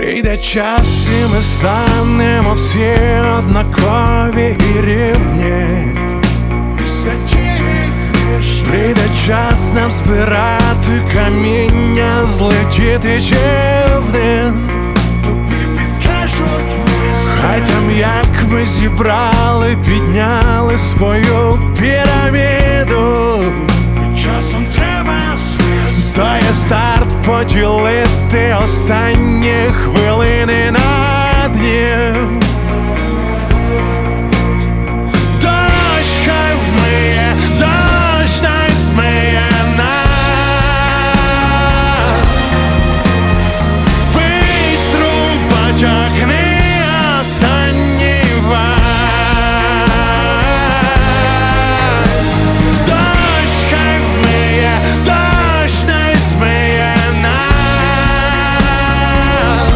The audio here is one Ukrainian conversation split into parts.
Прийде час, і ми станемо всі однакові і рівні. Прийде час нам збирати каміння, злетіти чи вниз. Тобі підкажуть місце. Хай там як ми зібрали, підняли свою піраміду. І часом треба звісно. То є старт поділити останні хвилини на дні. Дощ хай вмиє, дощ най змиє нас. Вітру потягни останній вас. Дощ хай вмиє, дощ най змиє нас.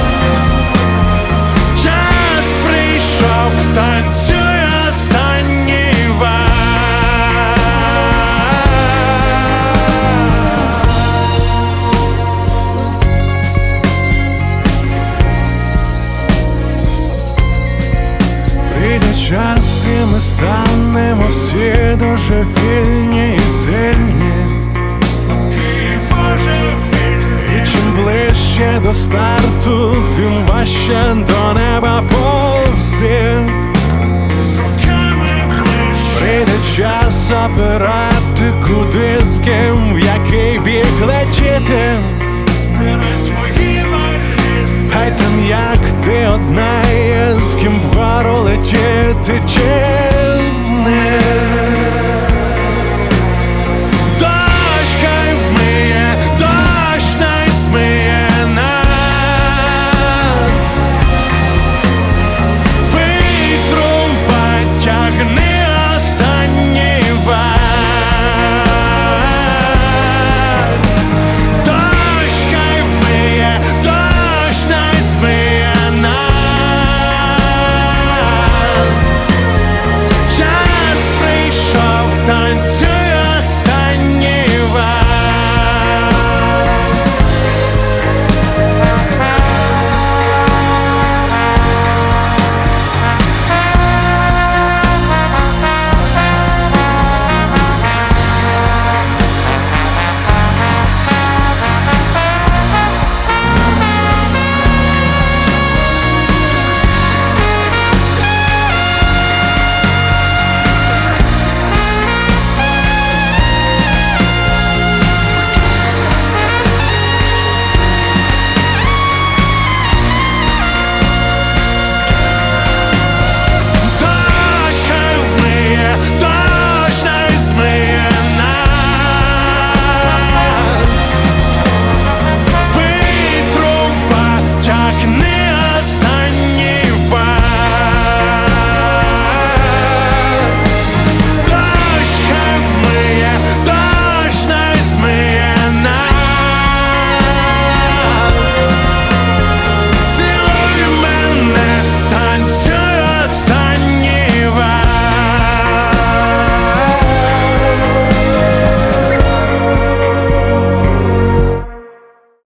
Час прийшов, танцюй останній вальс. Прийде час, і ми станемо всі дуже вільні і сильні. Слабкі божевільні. І чим ближче до старту, тим важче до неба повзти. З руками ближче. Прийде час обирати, куди, з ким, в який бік летіти. Збирай свої валізи. Хай там як ти одна, є з ким вгору летіти чи вниз.